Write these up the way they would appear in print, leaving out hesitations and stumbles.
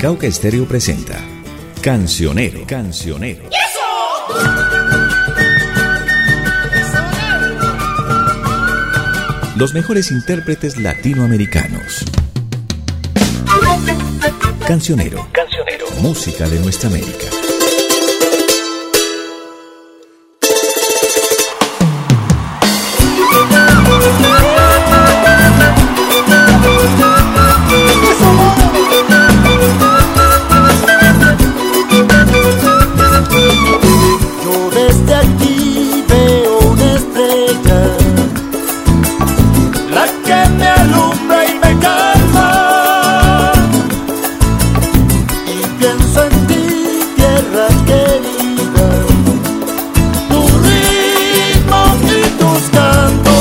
Unicauca Estéreo presenta Cancionero. Los mejores intérpretes latinoamericanos. Cancionero. Música de nuestra América. Yo desde aquí veo una estrella, la que me alumbra y me calma, y pienso en ti, tierra querida, tu ritmo y tus cantos.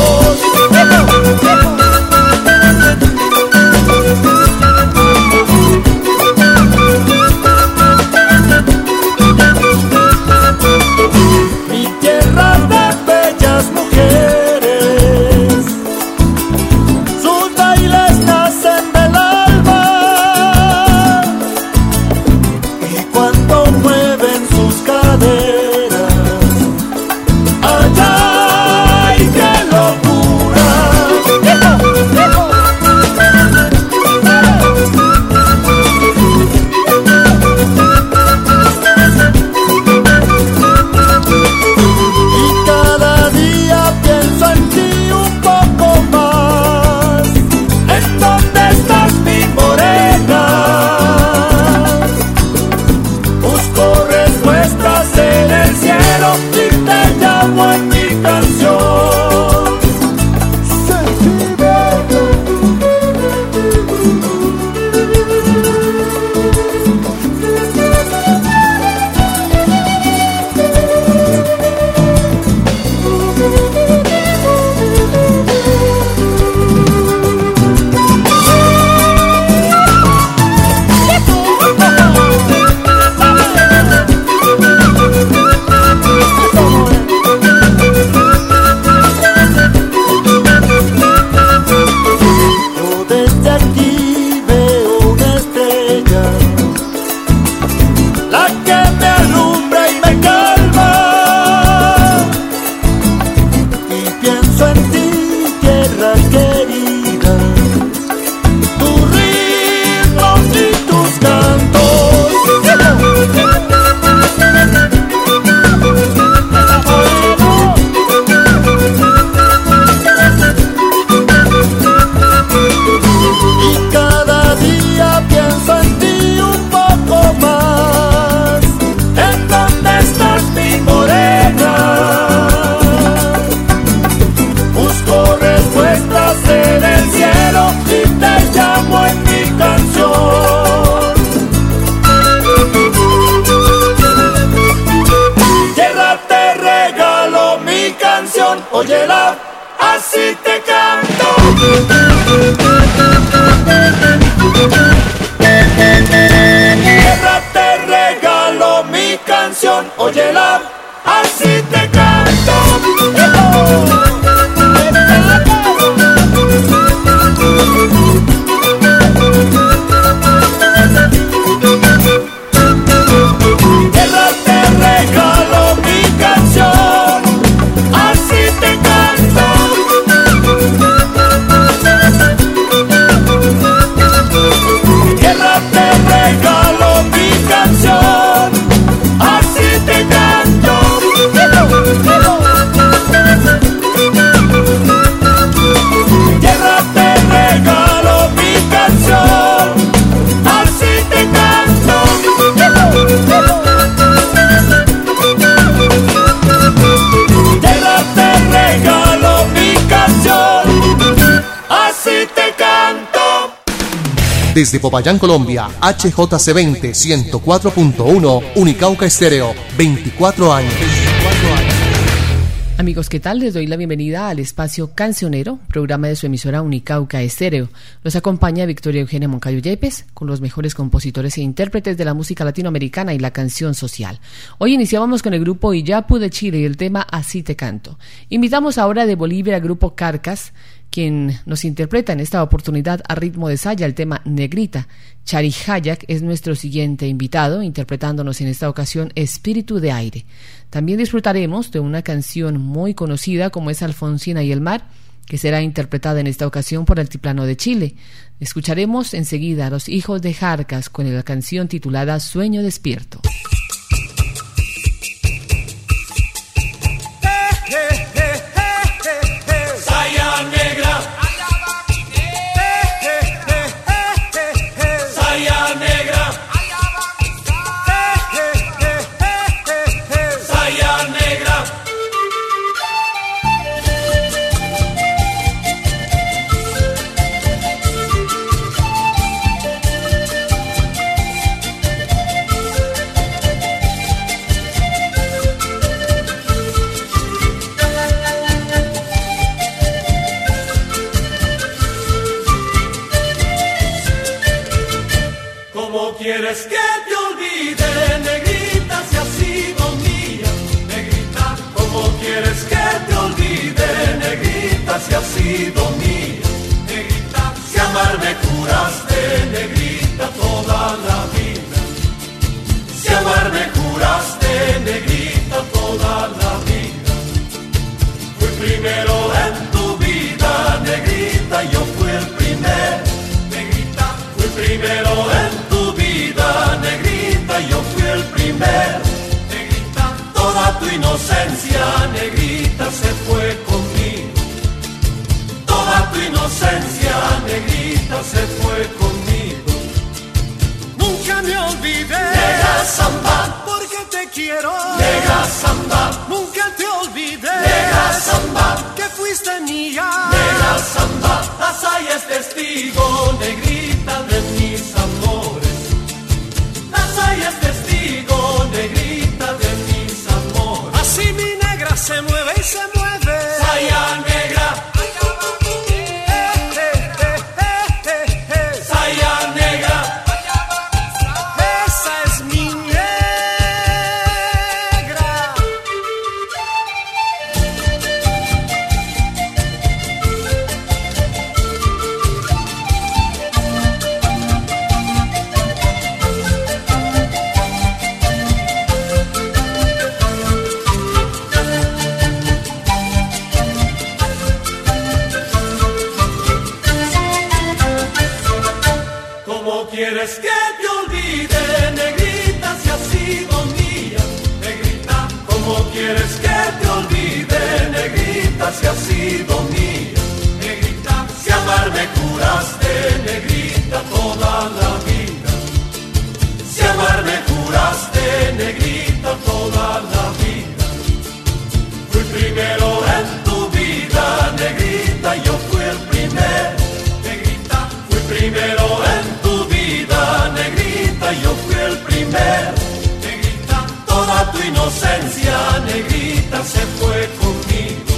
Mi tierra de bellas mujeres, sus bailes nacen del alma, y cuando mueven sus caderas, ¡ay, qué locura! Y cada día pienso en ti un poco más. ¿En dónde estás, mi morena? Busco respuestas en el cielo y te llamo en mi canción. Yo desde aquí veo una estrella, la que me alumbra y me calma, y pienso en ti, tierra querida, tu ritmo y tus cantos. Y cada día pienso en ti un poco más. ¿En dónde estás, mi morena? Busco respuestas en el cielo y te llamo en mi canción. Tierra, te regalo mi canción, óyela, así te canto. Tierra, te regalo mi canción, óyela, así te canto. Tierra, te regalo mi canción, así te canto. Tierra, te regalo mi canción, así te canto. Tierra, te regalo mi canción, así te canto. Tierra, te regalo mi canción, así te canto. Desde Popayán, Colombia, HJC20 104.1, Unicauca Estéreo, 24 años. Amigos, ¿qué tal? Les doy la bienvenida al espacio Cancionero, programa de su emisora Unicauca Estéreo. Los acompaña Victoria Eugenia Moncayo Yepes, con los mejores compositores e intérpretes de la música latinoamericana y la canción social. Hoy iniciábamos con el grupo Iyapu de Chile y el tema Así te canto. Invitamos ahora de Bolivia al grupo Carcas, quien nos interpreta en esta oportunidad a ritmo de saya el tema Negrita. Chari Hayak es nuestro siguiente invitado, interpretándonos en esta ocasión Espíritu de Aire. También disfrutaremos de una canción muy conocida como es Alfonsina y el Mar, que será interpretada en esta ocasión por Altiplano de Chile. Escucharemos enseguida a Los Hijos de Jarcas con la canción titulada Sueño Despierto. ¿Quieres que te olvide, negrita, si has sido mía? Negrita, ¿cómo quieres que te olvide, negrita, si has sido mía? Negrita, si amarme juraste, negrita, toda la vida. Si amarme juraste, negrita, toda la vida. Fui primero en tu vida, negrita, yo fui el primero. Negrita, fui primero en negrita, yo fui el primero. Negrita, toda tu inocencia, negrita, se fue conmigo. Toda tu inocencia, negrita, se fue conmigo. Nunca me olvidé, negra samba, porque te quiero. Negra samba, nunca te olvidé. Negra samba, que fuiste mía. Negra samba, la saya es testigo, negrita, de mis amores. Y es testigo, negrita, de mis amores. Así mi negra se mueve y se mueve. Saya negra. Saya negra. Esa es mi negra. ¿Quieres que te olvide, negrita, si has sido mía? Negrita, ¿cómo quieres que te olvide, negrita, si has sido mía? Negrita, si amarme juraste, negrita, toda la vida. Si amarme juraste, negrita, toda la vida. Fui primero en tu vida, negrita, yo fui el primero. Negrita, fui primero en tu vida, negrita, yo fui el primero. Negrita, toda tu inocencia, negrita, se fue conmigo.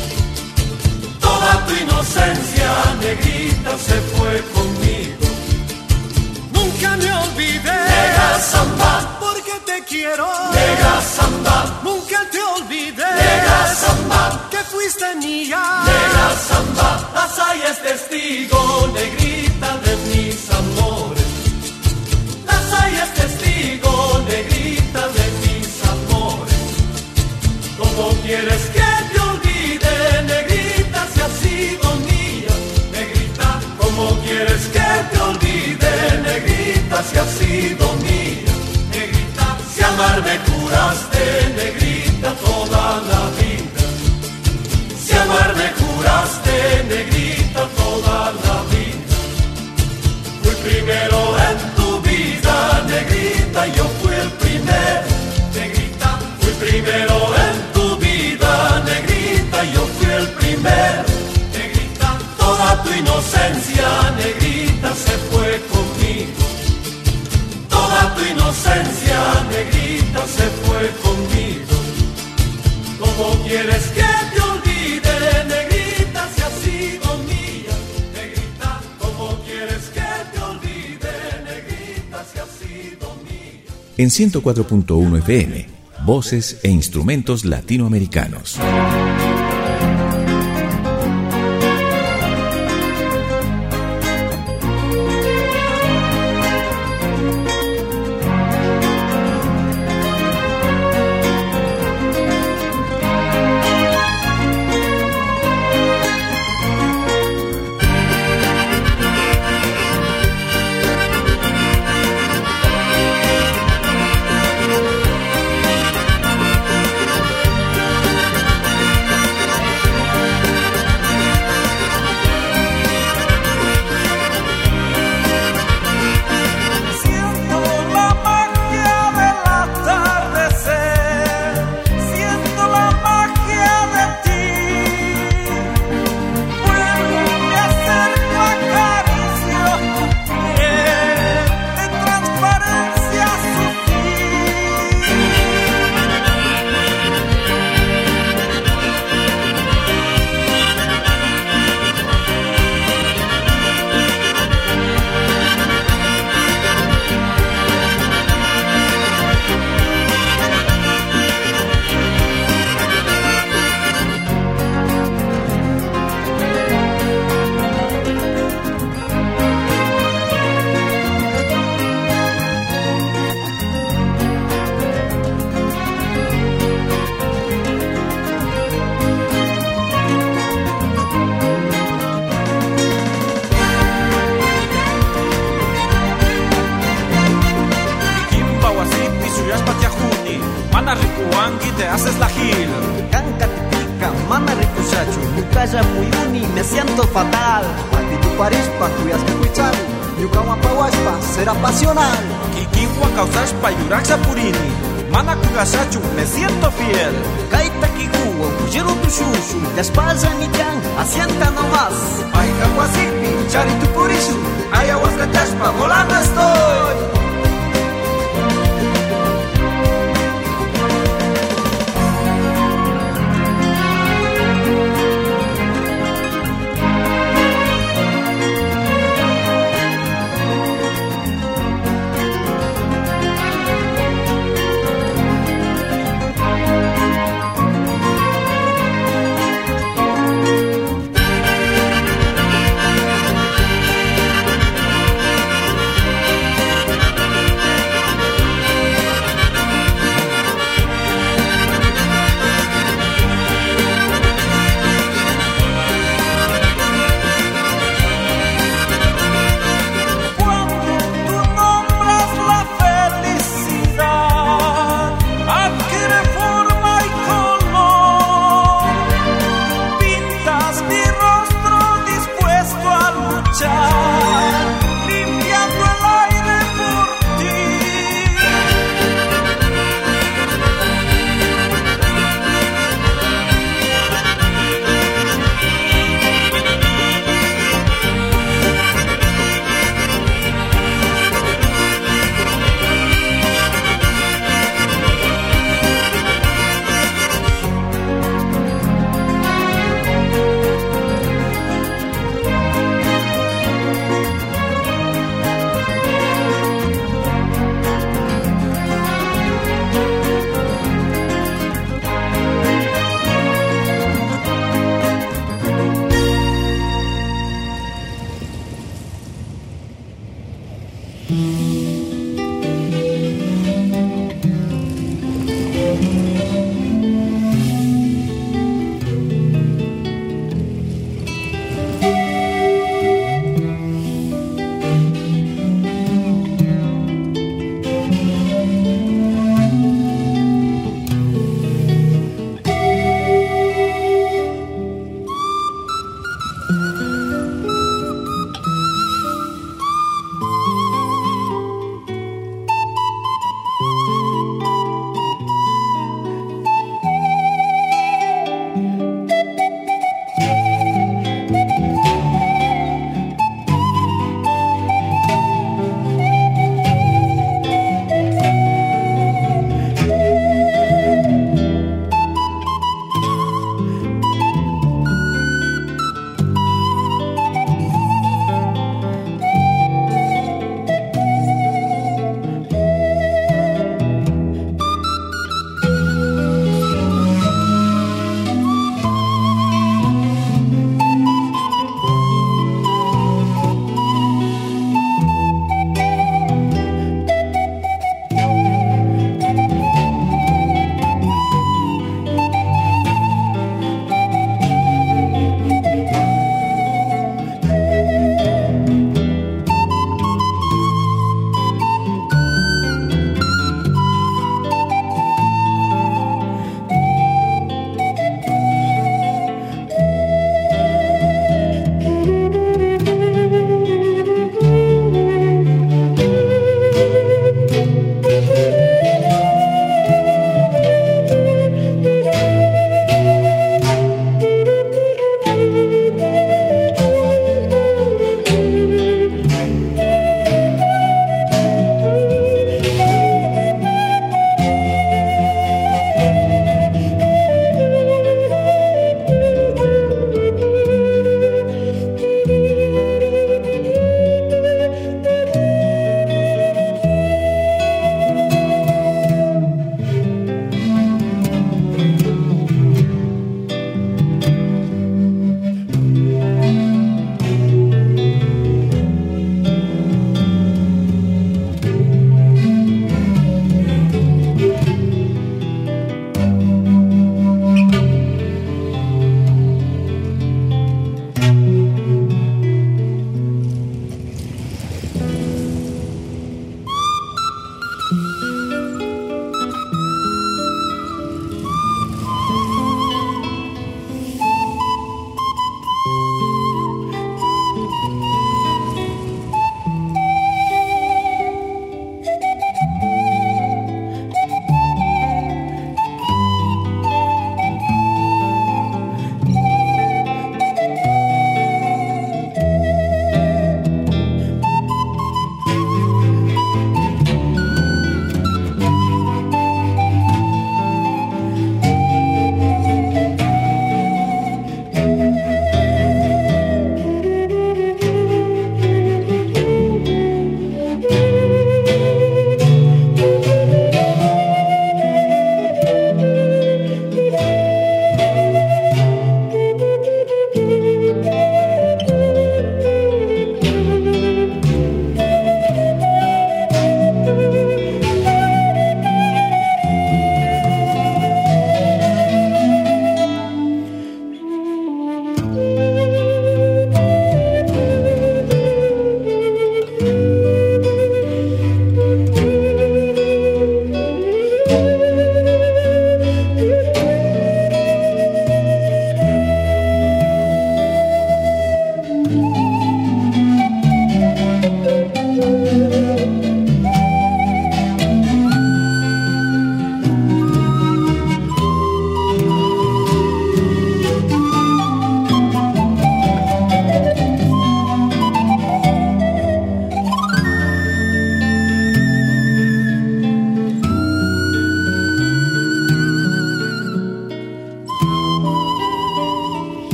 Toda tu inocencia, negrita, se fue conmigo. Nunca me olvidé, negra samba, porque te quiero. Negra samba, nunca te olvidé. Negra samba, que fuiste mía. Negra samba, la saya es testigo, negrita, de mis amores. La saya es testigo, negrita, de mis amores. ¿Cómo quieres que te olvide, negrita, si has sido mía? Negrita, ¿cómo quieres que te olvide, negrita, si has sido mía? Negrita, si amarme juraste, negrita, toda la vida. Si amarme juraste, negrita, toda la vida. Fui primero en tu vida, negrita, yo fui el primero. Negrita, fui primero en tu vida, negrita, yo fui el primero. Negrita, toda tu inocencia, negrita, se fue conmigo. Toda tu inocencia, negrita, se fue conmigo. ¿Cómo quieres que te olvide, negrita, si has sido mía? Negrita, ¿cómo quieres que te olvide, negrita, si has sido mía? En 104.1 FM, voces e instrumentos latinoamericanos. Kaya Puyuni, me siento fatal. Pati tu parispa, cuyas que cuichar. Yukawa pawashpa, será pasional. Kikiwa causashpa, yuraxa purini. Mana kugashachu, me siento fiel. Kaita kikuwa, kujero tu shushu. La espalda ni can, asienta nomás. Ay, kakwasipi, chari tu purishu. Ayahuasca chaspa, volando estoy.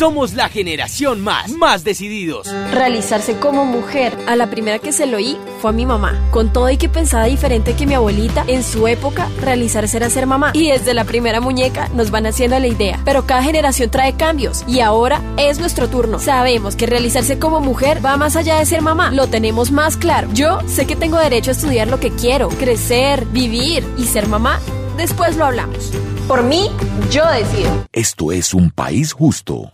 Somos la generación más decididos. Realizarse como mujer. A la primera que se lo oí fue a mi mamá. Con todo y que pensaba diferente que mi abuelita, en su época, realizarse era ser mamá. Y desde la primera muñeca nos van haciendo la idea. Pero cada generación trae cambios. Y ahora es nuestro turno. Sabemos que realizarse como mujer va más allá de ser mamá. Lo tenemos más claro. Yo sé que tengo derecho a estudiar lo que quiero, crecer, vivir y ser mamá. Después lo hablamos. Por mí, yo decido. Esto es un país justo.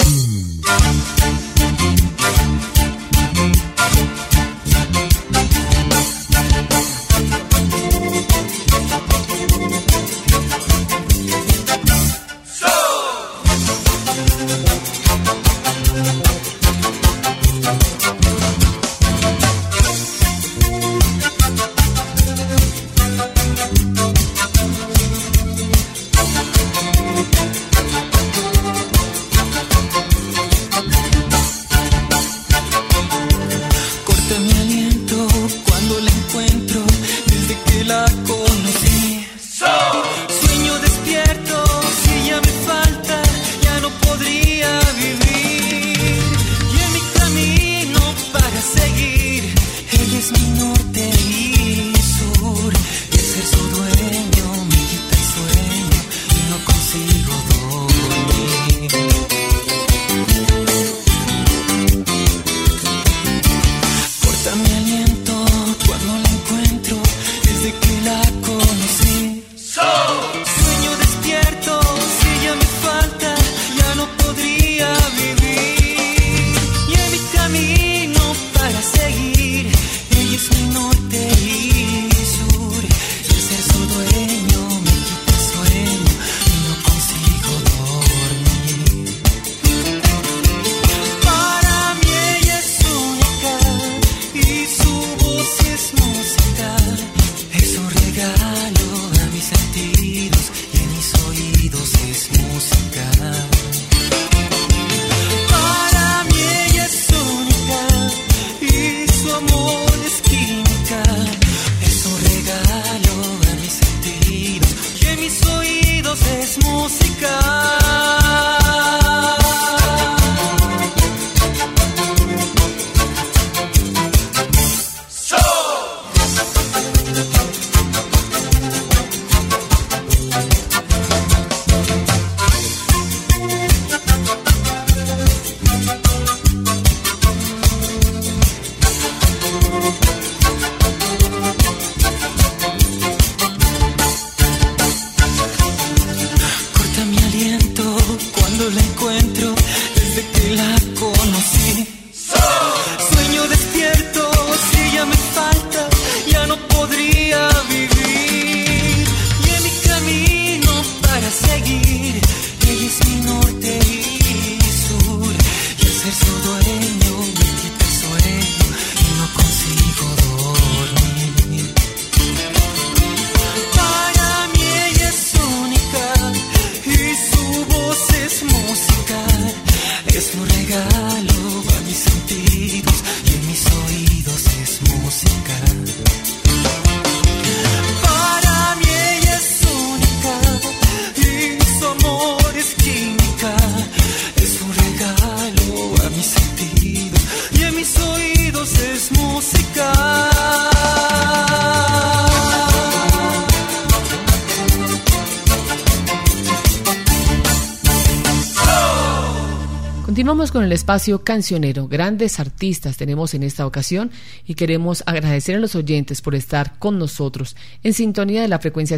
Continuamos con el espacio cancionero. Grandes artistas tenemos en esta ocasión y queremos agradecer a los oyentes por estar con nosotros en sintonía de la frecuencia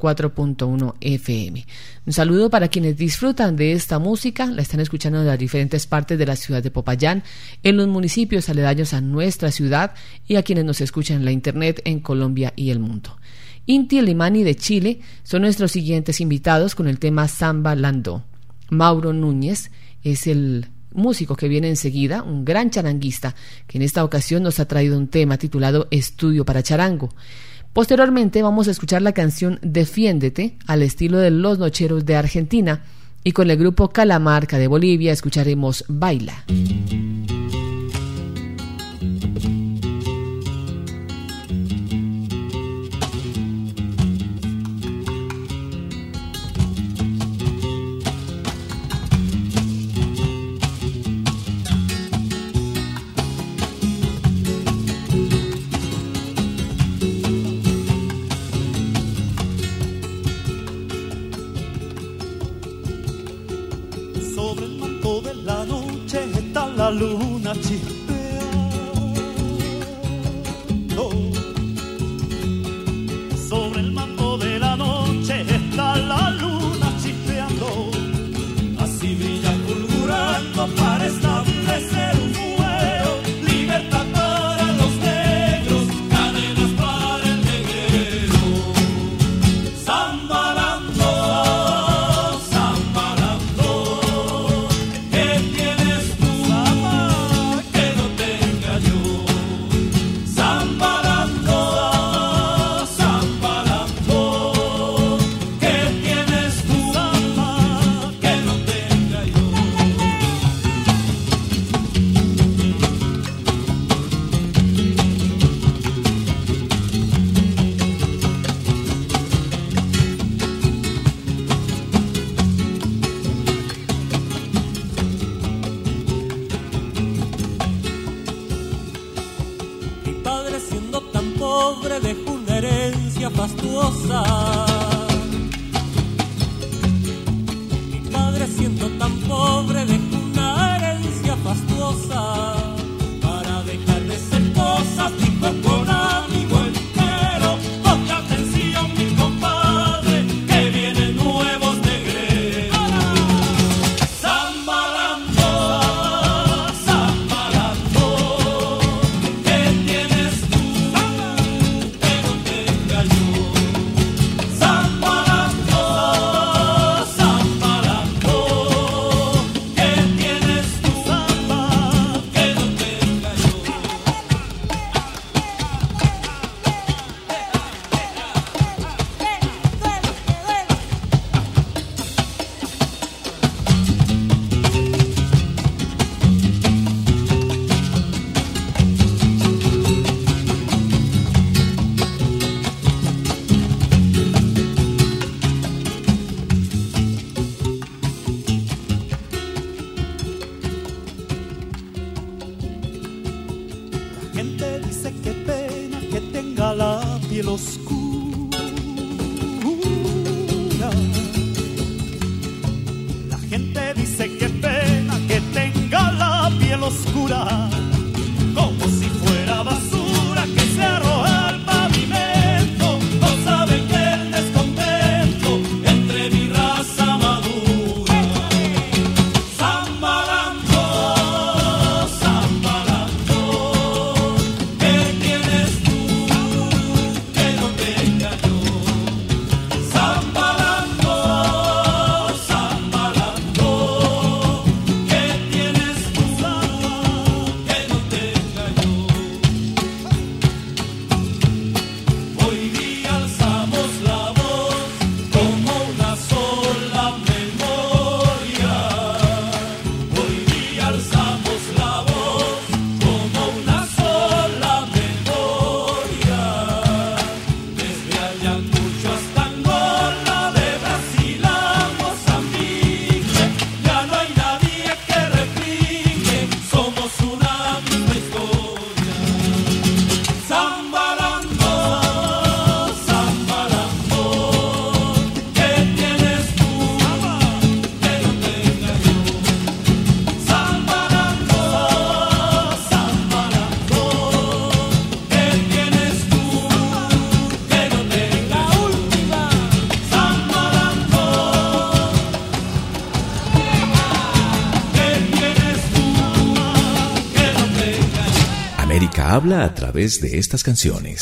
104.1 FM. Un saludo para quienes disfrutan de esta música, la están escuchando en las diferentes partes de la ciudad de Popayán, en los municipios aledaños a nuestra ciudad y a quienes nos escuchan en la internet en Colombia y el mundo. Inti Limani de Chile son nuestros siguientes invitados con el tema Samba Landó. Mauro Núñez es el músico que viene enseguida, un gran charanguista que en esta ocasión nos ha traído un tema titulado Estudio para Charango. Posteriormente vamos a escuchar la canción Defiéndete al estilo de Los Nocheros de Argentina y con el grupo Calamarca de Bolivia escucharemos Baila. de la noche está la luna chispeando. Sobre el manto de la noche está la luna chispeando. Así brilla fulgurando para establecer un fuego. Libertad para los negros, cadenas para el negrero. Zambalando, zambalando, ¿qué tienes tú que no tenga yo? Zambalando, zambalando, ¿qué tienes tú que no tenga yo? Mi padre, siendo tan pobre, dejó una herencia fastuosa. Mi padre, siendo tan pobre, dejó una herencia fastuosa. Para dejar de ser cosas, dijo con amigo entero: ponga atención, mi compadre, que vienen nuevos negreros. Zambalando, zambalando, ¿qué tienes tú que no tenga yo? Zambalando, zambalando, ¿qué tienes tú que no tenga yo? La gente dice que pena que tenga la piel oscura. La gente dice que pena que tenga la piel oscura, como si fuera basura que se arroja al pavimento. No saben que el descontento entre mi raza madura. Zambalando, zambalando, ¿qué tienes tú que no tenga yo? Zambalando, zambalando, ¿qué tienes tú que no tenga yo? Hoy día alzamos la voz como una sola memoria. Hoy día alzamos la voz como una sola memoria. Desde Ayacucho hasta Angola, de Brasil a Mozambique, ya no hay nadie que replique, somos una misma historia. Zambalando, zambalando, ¿qué tienes tú que no tenga yo? Zambalando, zambalando, ¿qué tienes tú que no tenga? La última. Zambalando, ¿qué tienes tú que no tenga? América habla a través de estas canciones.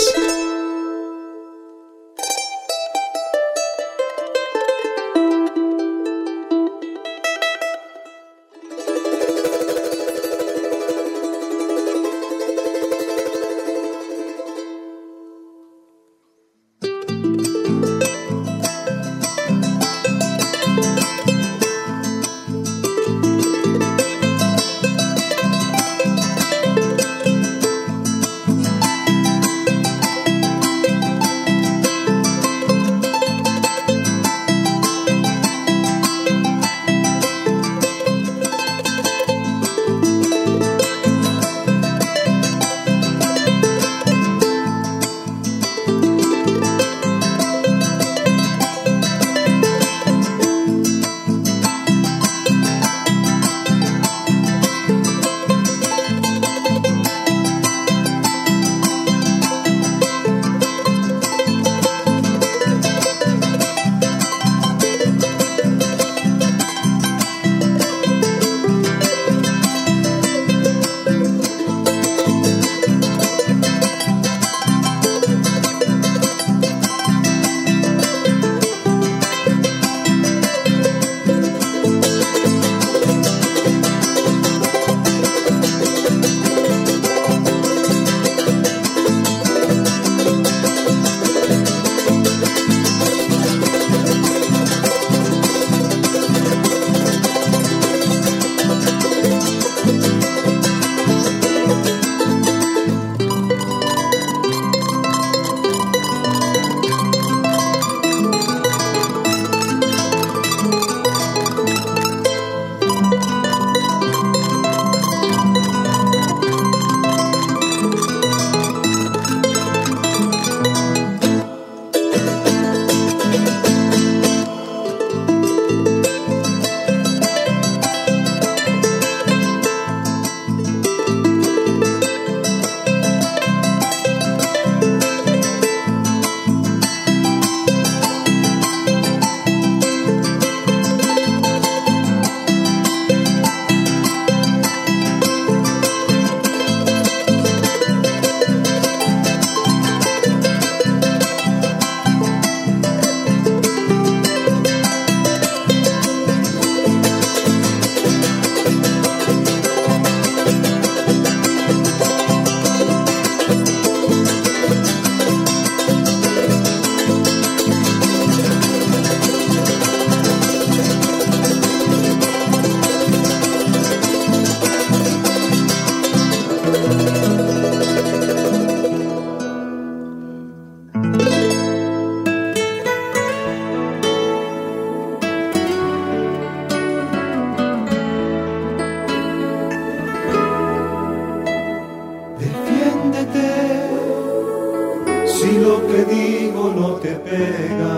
pega.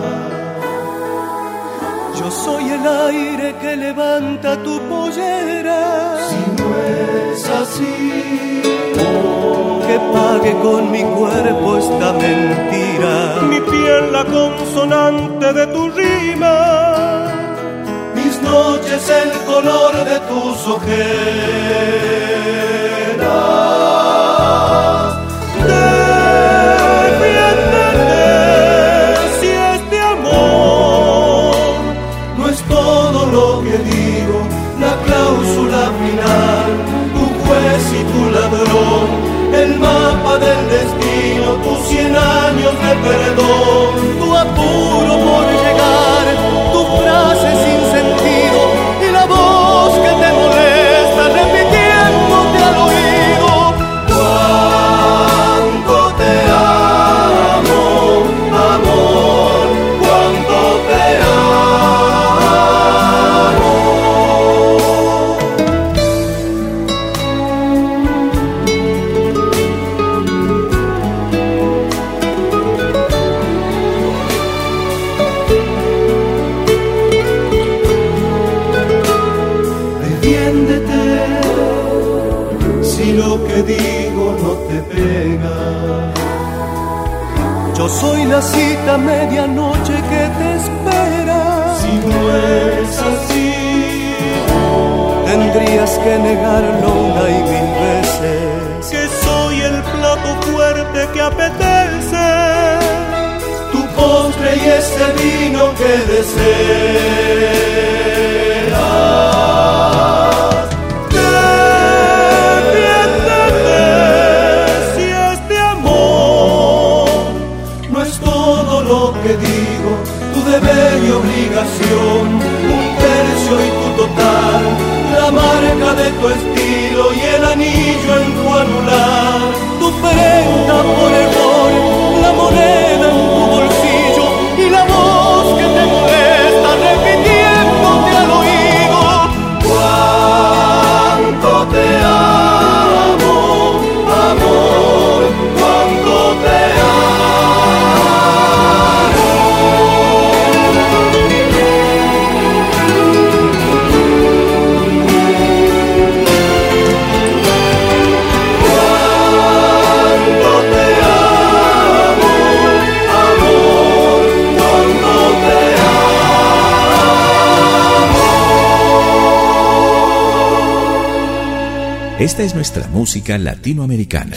Yo soy el aire que levanta tu pollera. Si no es así, que pague con mi cuerpo esta mentira. Mi piel la consonante de tu rima, mis noches el color de tus ojeras. Defiéndete si este amor no es todo lo que digo, la cláusula final, tu juez y tu ladrón, el mapa del destino, tus 100 años de perdón, tu apuro por llegar, tu frase sin sentido y la voz que te molesta repitiéndote al oído. Cuánto te amo, amor, cuánto te digo no te pega. Yo soy la cita medianoche que te espera. Si no es así, tendrías que negarlo una y 1000 veces. Que soy el plato fuerte que apetece, tu postre y ese vino que deseas. Que digo, tu deber y obligación, 1/3 y tu total, la marca de tu estilo y el anillo en tu anular, tu prenda por error, la moneda en tu bolsillo y la voz que te molesta repitiéndote al oído. Cuánto te amo, amor, cuánto te amo. Esta es nuestra música latinoamericana.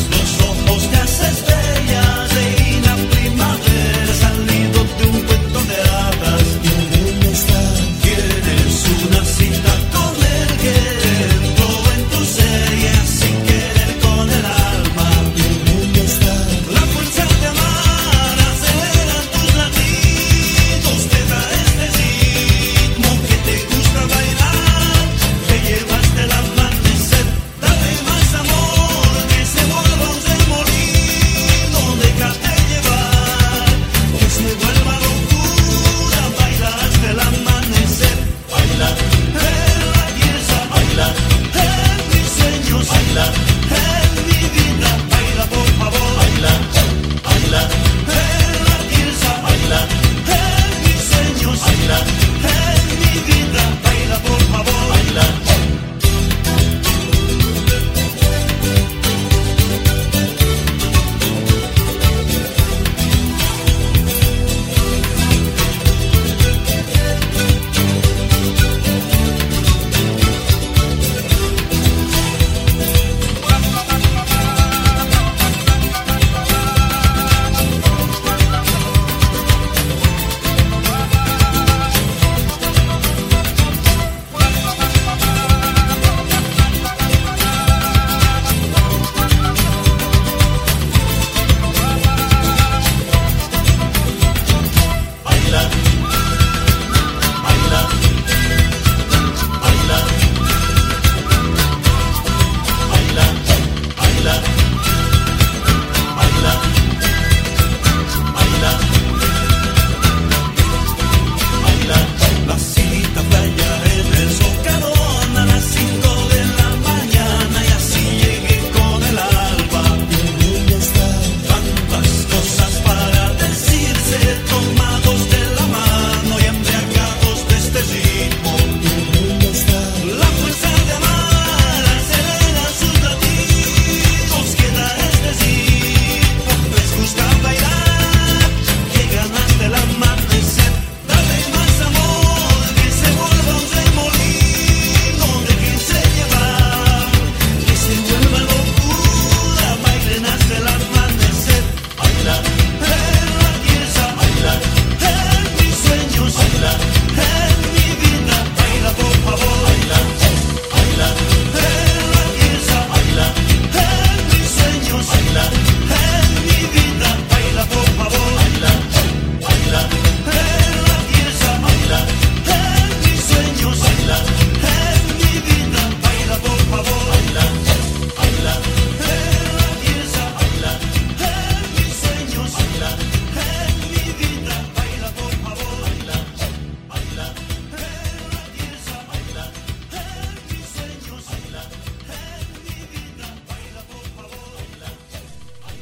Primavera salido de un cuento de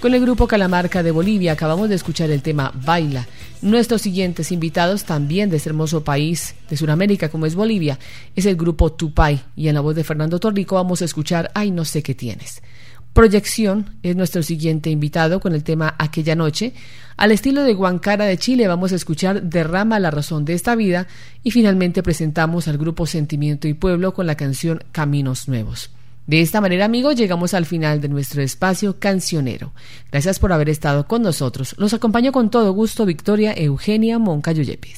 Con el grupo Calamarca de Bolivia acabamos de escuchar el tema Baila. Nuestros siguientes invitados, también de este hermoso país de Sudamérica como es Bolivia, es el grupo Tupay, y en la voz de Fernando Torrico vamos a escuchar Ay, no sé qué tienes. Proyección es nuestro siguiente invitado con el tema Aquella Noche. Al estilo de Guancara de Chile vamos a escuchar Derrama la razón de esta vida, y finalmente presentamos al grupo Sentimiento y Pueblo con la canción Caminos Nuevos. De esta manera, amigos, llegamos al final de nuestro espacio cancionero. Gracias por haber estado con nosotros. Los acompaño con todo gusto Victoria Eugenia Moncayo Yepes.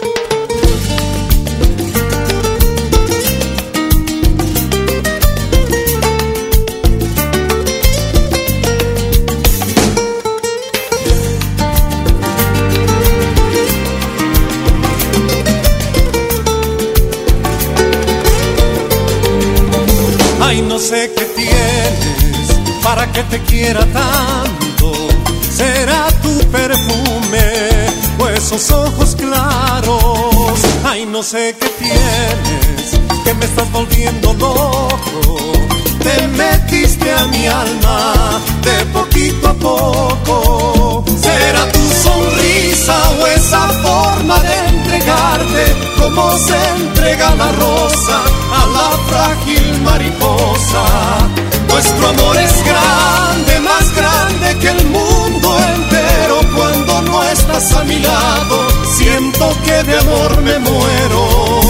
Ay, no sé qué tienes para que te quiera tanto. Será tu perfume o esos ojos claros. Ay, no sé qué tienes, que me estás volviendo loco. Te metiste a mi alma de poquito a poco. Será tu sonrisa o esa forma de entregarte como se entrega la rosa a la frágil mariposa. Nuestro amor es grande, más grande que el mundo entero. Cuando no estás a mi lado, siento que de amor me muero.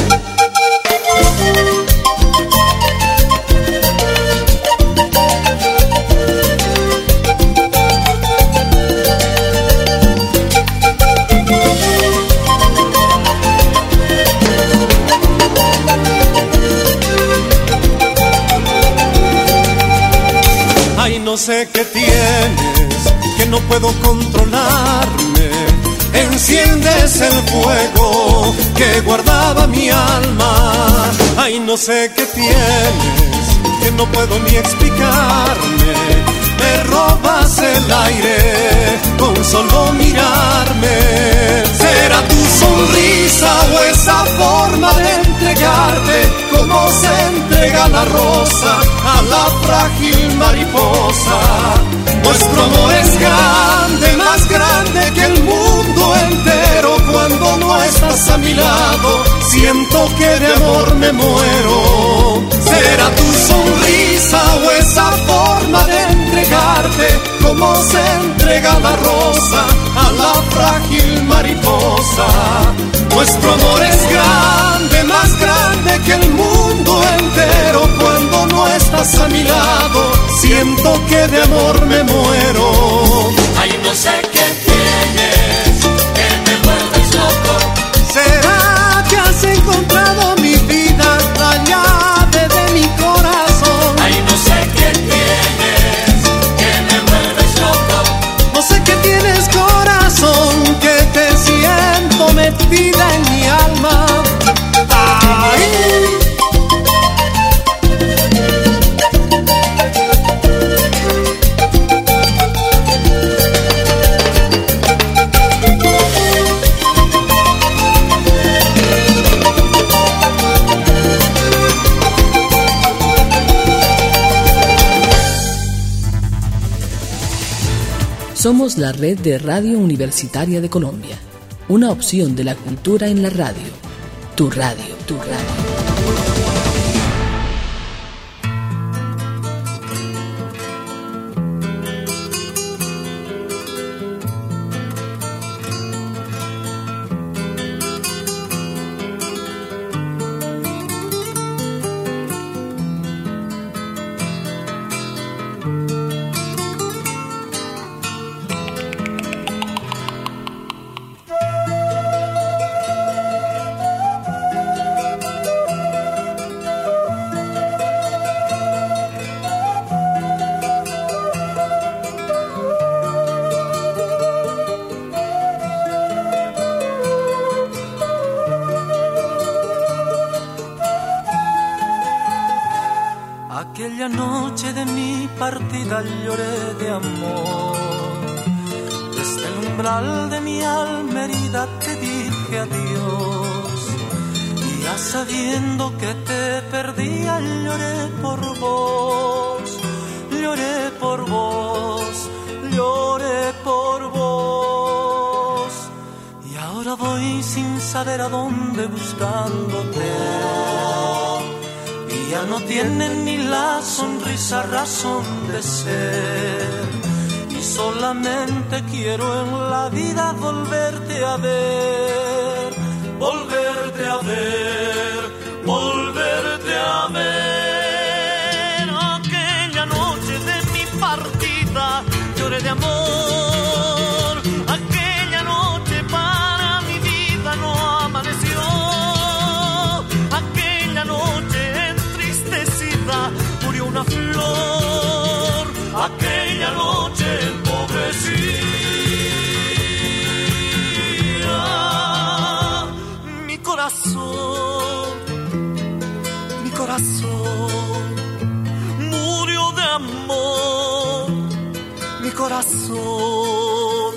No sé qué tienes, que no puedo controlarme. Enciendes el fuego que guardaba mi alma. Ay, no sé qué tienes, que no puedo ni explicarme. Me robas el aire con solo mirarme. Será tu sonrisa o esa forma de entregarte como se entrega la rosa a la frágil mariposa. Nuestro amor es grande, más grande que el mundo entero. Cuando no estás a mi lado, siento que de amor me muero. Será tu sonrisa o esa forma de entregarte como se entrega la rosa a la frágil mariposa. Nuestro amor es grande, más grande que el mundo entero. Cuando no estás a mi lado, siento que de amor me muero. Ay, no sé qué tienes, que me vuelves loco. ¿Será que has encontrado mi vida, la llave de mi corazón? Ay, no sé qué tienes, que me vuelves loco. No sé qué tienes, corazón, que te siento metida en mi alma. Ay. Somos la red de Radio Universitaria de Colombia, una opción de la cultura en la radio. Tu radio, tu radio. Aquella noche de mi partida lloré de amor. Desde el umbral de mi alma herida te dije adiós. Y ya sabiendo que te perdía lloré por vos. Lloré por vos, voy sin saber a dónde buscándote. Y ya no tienen ni la sonrisa razón de ser. Y solamente quiero en la vida volverte a ver. Volverte a ver, volverte a ver. Aquella noche de mi partida lloré de amor. Aquella noche para mi vida no amaneció. Aquella noche entristecida murió una flor. Aquella noche empobrecía mi corazón murió de amor, mi corazón.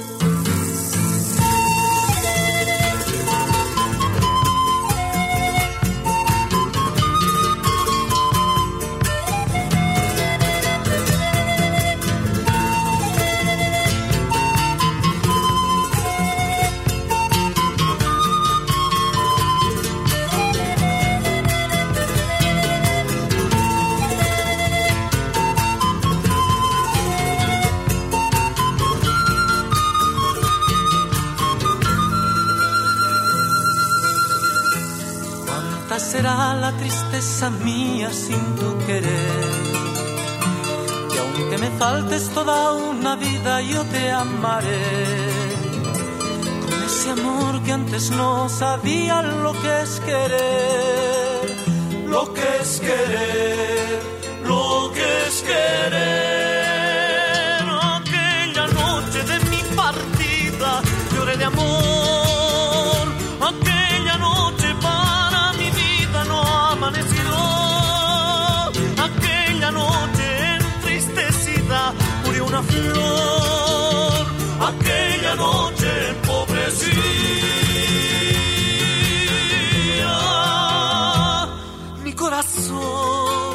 Será la tristeza mía sin tu querer. Y aunque me faltes toda una vida, yo te amaré. Con ese amor que antes no sabía lo que es querer. Lo que es querer, lo que es querer. Aquella noche de mi partida lloré de amor. Aquella noche para mi vida no amaneció. Aquella noche entristecida murió una flor. Aquella noche empobrecía mi corazón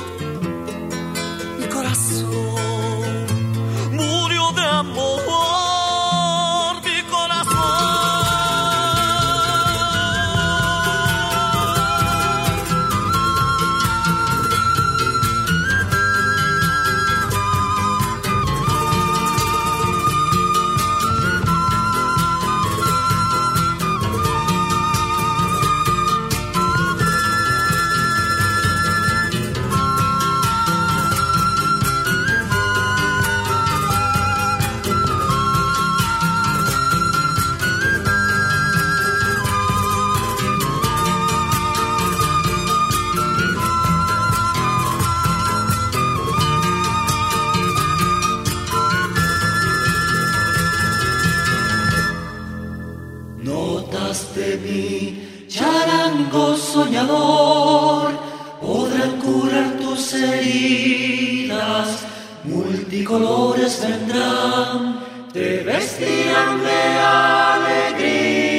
murió de amor. Soñador, podrán curar tus heridas, multicolores vendrán, te vestirán de alegría.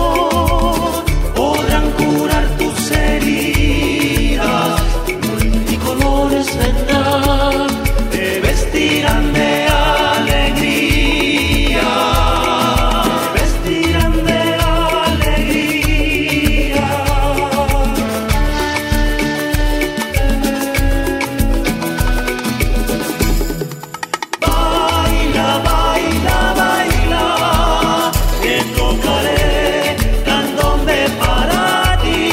amor podrán curar tus heridas, multicolores vendrán, te vestirán de alegría, te vestirán de alegría. Baila, baila, baila, que tocaré candombe para ti.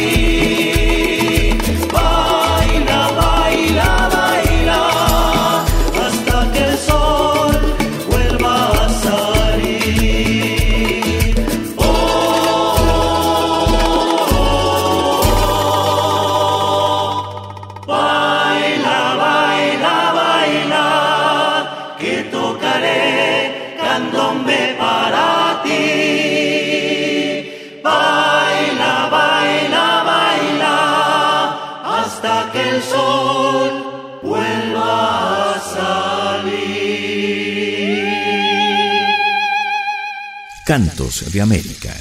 Baila, baila, baila, hasta que el sol vuelva a salir. Oh, baila, baila, baila, que tocaré candombe para ti. Baila, baila, baila, hasta que el sol vuelva a salir. Cantos de América.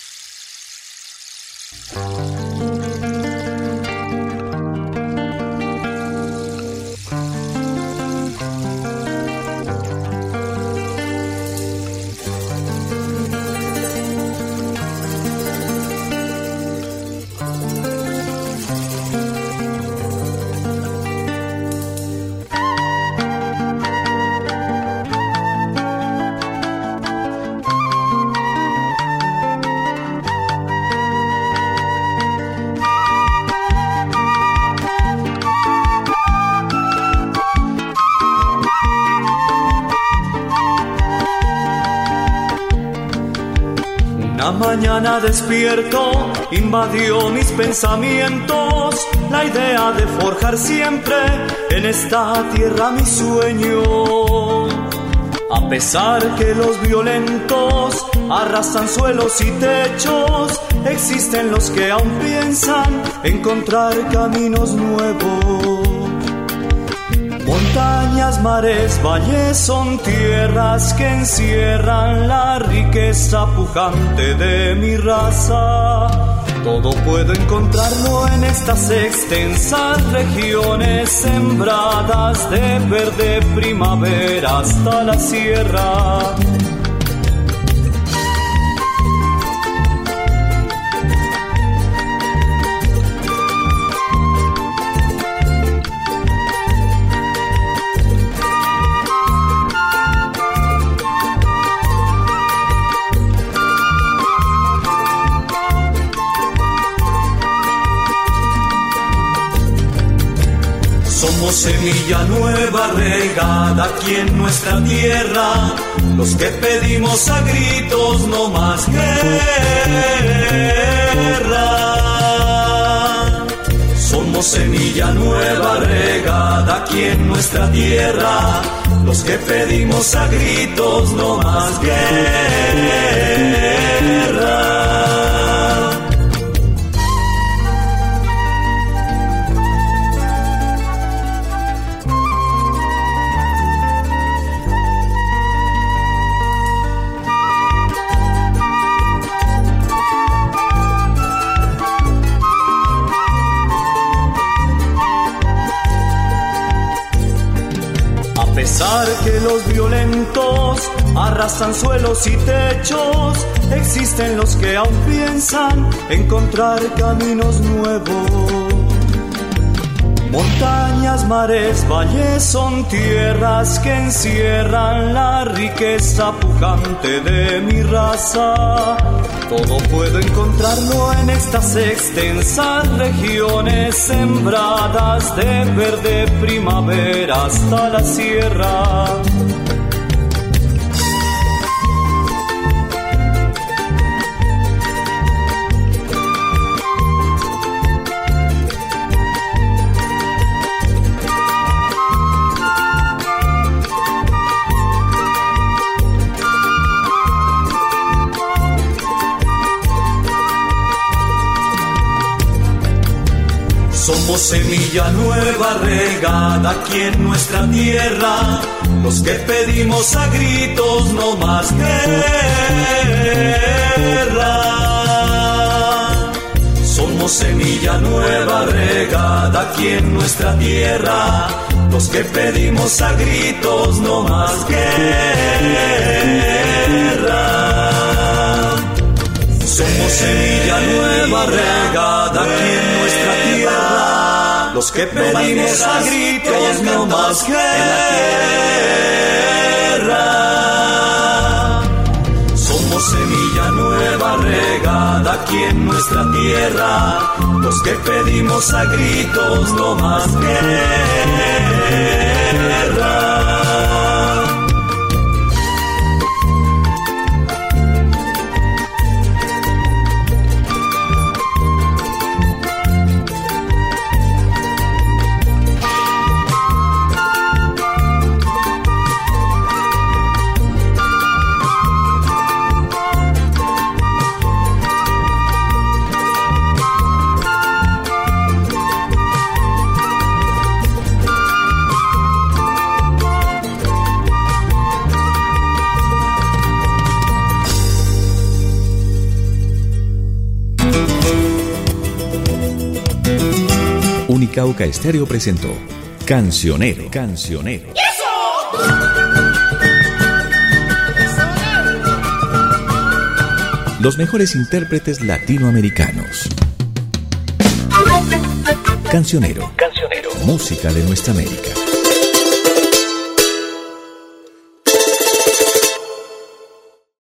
Una mañana despierto, invadió mis pensamientos la idea de forjar siempre en esta tierra mi sueño. A pesar que los violentos arrasan suelos y techos, existen los que aún piensan encontrar caminos nuevos. Montañas, mares, valles son tierras que encierran la riqueza pujante de mi raza. Todo puedo encontrarlo en estas extensas regiones sembradas de verde primavera hasta la sierra. Somos semilla nueva regada aquí en nuestra tierra, los que pedimos a gritos no más guerra. Somos semilla nueva regada aquí en nuestra tierra, los que pedimos a gritos no más guerra. A pesar que los violentos arrasan suelos y techos, existen los que aún piensan encontrar caminos nuevos. Montañas, mares, valles son tierras que encierran la riqueza pujante de mi raza. Todo puedo encontrarlo en estas extensas regiones sembradas de verde primavera hasta la sierra. Somos semilla nueva regada aquí en nuestra tierra, los que pedimos a gritos no más guerra. Somos semilla nueva regada aquí en nuestra tierra, los que pedimos a gritos no más guerra. Somos semilla nueva regada aquí en nuestra tierra, los que pedimos a gritos no más guerra. Somos semilla nueva regada aquí en nuestra tierra, los que pedimos a gritos no más guerra. Unicauca Estéreo presentó Cancionero. Los mejores intérpretes latinoamericanos. Cancionero. Música de nuestra América.